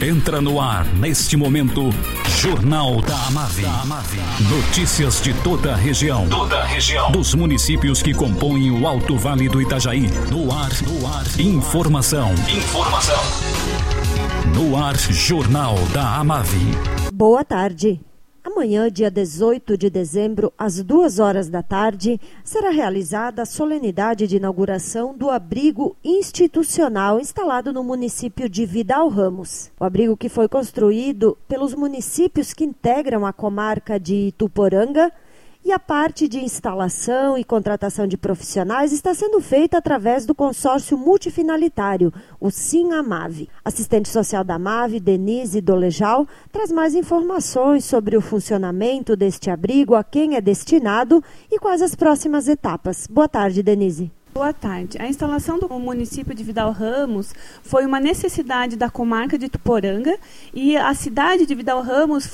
Entra no ar, neste momento, Jornal da Amave. Notícias de toda a região. Dos municípios que compõem o Alto Vale do Itajaí. No ar. Informação. No ar, Jornal da Amave. Boa tarde. Amanhã, dia 18 de dezembro, às 2h da tarde, será realizada a solenidade de inauguração do abrigo institucional instalado no município de Vidal Ramos. O abrigo, que foi construído pelos municípios que integram a comarca de Ituporanga, e a parte de instalação e contratação de profissionais está sendo feita através do consórcio multifinalitário, o Sim-Amave. Assistente social da Amave, Denise Dolejal, traz mais informações sobre o funcionamento deste abrigo, a quem é destinado e quais as próximas etapas. Boa tarde, Denise. Boa tarde. A instalação do município de Vidal Ramos foi uma necessidade da comarca de Ituporanga e a cidade de Vidal Ramos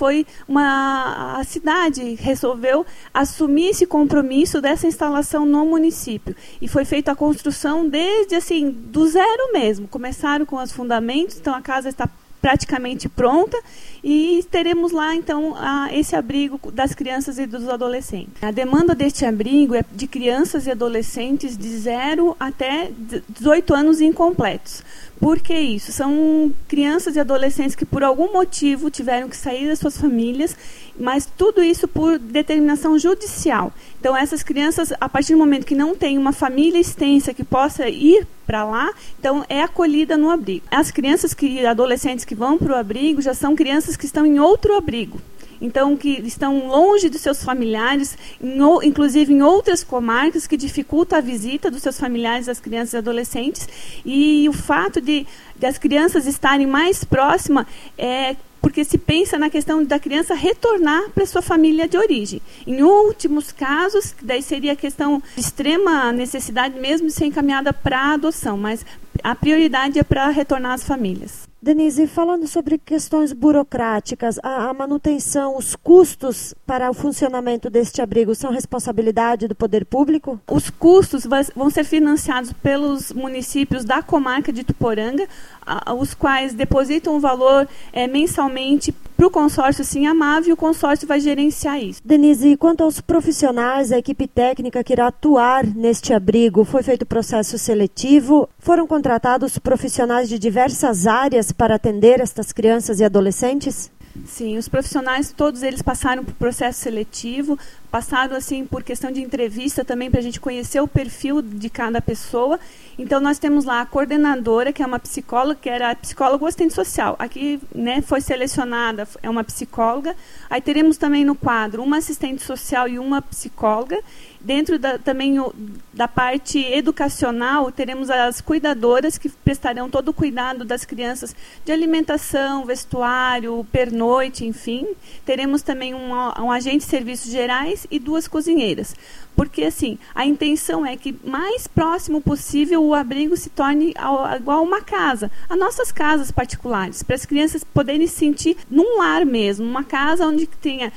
a cidade resolveu assumir esse compromisso dessa instalação no município. E foi feita a construção desde do zero mesmo. Começaram com os fundamentos, então a casa está praticamente pronta e teremos lá então esse abrigo das crianças e dos adolescentes. A demanda deste abrigo é de crianças e adolescentes de 0 até 18 anos incompletos. Por que isso? São crianças e adolescentes que por algum motivo tiveram que sair das suas famílias, mas tudo isso por determinação judicial. Então essas crianças, a partir do momento que não tem uma família extensa que possa ir para lá, então é acolhida no abrigo. As crianças e adolescentes que vão para o abrigo já são crianças que estão em outro abrigo. Então, que estão longe dos seus familiares, inclusive em outras comarcas, que dificulta a visita dos seus familiares, as crianças e adolescentes. E o fato de as crianças estarem mais próximas é porque se pensa na questão da criança retornar para sua família de origem. Em últimos casos, daí seria a questão de extrema necessidade mesmo de ser encaminhada para a adoção, mas a prioridade é para retornar às famílias. Denise, falando sobre questões burocráticas, a manutenção, os custos para o funcionamento deste abrigo são responsabilidade do poder público? Os custos vão ser financiados pelos municípios da comarca de Ituporanga, os quais depositam o valor mensalmente para o consórcio Sim-Amave, e o consórcio vai gerenciar isso. Denise, quanto aos profissionais, a equipe técnica que irá atuar neste abrigo, foi feito processo seletivo? Foram contratados profissionais de diversas áreas para atender estas crianças e adolescentes? Sim, os profissionais, todos eles passaram por processo seletivo, passaram por questão de entrevista também para a gente conhecer o perfil de cada pessoa. Então nós temos lá a coordenadora, que é uma psicóloga, que era psicóloga assistente social. Aqui foi selecionada, é uma psicóloga. Aí teremos também no quadro uma assistente social e uma psicóloga. Dentro também da parte educacional, teremos as cuidadoras que prestarão todo o cuidado das crianças de alimentação, vestuário, pernoite, enfim. Teremos também um agente de serviços gerais e 2 cozinheiras. Porque, a intenção é que mais próximo possível o abrigo se torne igual a uma casa, as nossas casas particulares, para as crianças poderem se sentir num lar mesmo, uma casa onde tenha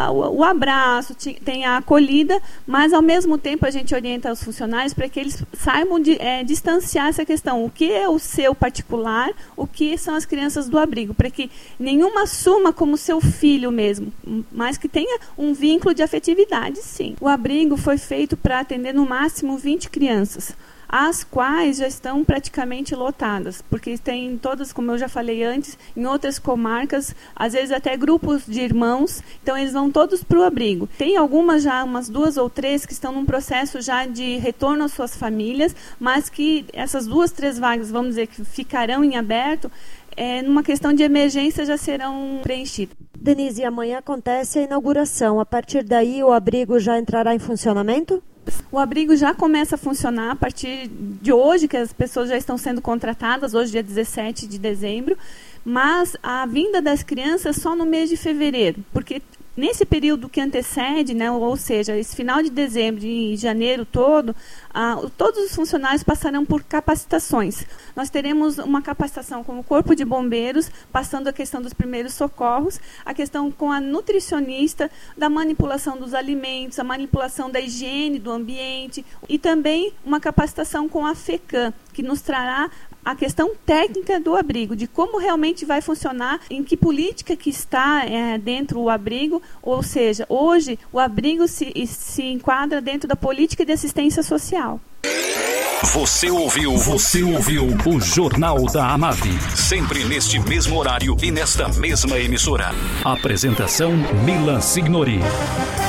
o abraço, tenha a acolhida, mas ao mesmo tempo a gente orienta os funcionários para que eles saibam distanciar essa questão, o que é o seu particular, o que são as crianças do abrigo, para que nenhuma assuma como seu filho mesmo, mas que tenha um vínculo de afetividade, sim. O abrigo foi feito para atender no máximo 20 crianças, as quais já estão praticamente lotadas, porque tem todas, como eu já falei antes, em outras comarcas, às vezes até grupos de irmãos, então eles vão todos para o abrigo. Tem algumas já, umas 2 ou 3, que estão num processo já de retorno às suas famílias, mas que essas 2, 3 vagas, vamos dizer, que ficarão em aberto, numa questão de emergência já serão preenchidas. Denise, amanhã acontece a inauguração. A partir daí, o abrigo já entrará em funcionamento? O abrigo já começa a funcionar a partir de hoje, que as pessoas já estão sendo contratadas, hoje dia 17 de dezembro, mas a vinda das crianças só no mês de fevereiro, porque nesse período que antecede, ou seja, esse final de dezembro e janeiro todo, todos os funcionários passarão por capacitações. Nós teremos uma capacitação com o Corpo de Bombeiros, passando a questão dos primeiros socorros, a questão com a nutricionista, da manipulação dos alimentos, a manipulação da higiene do ambiente, e também uma capacitação com a FECAM, que nos trará a questão técnica do abrigo, de como realmente vai funcionar, em que política que está dentro o abrigo, ou seja, hoje o abrigo se enquadra dentro da política de assistência social. Você ouviu o Jornal da Amave, sempre neste mesmo horário e nesta mesma emissora. Apresentação Milan Signori.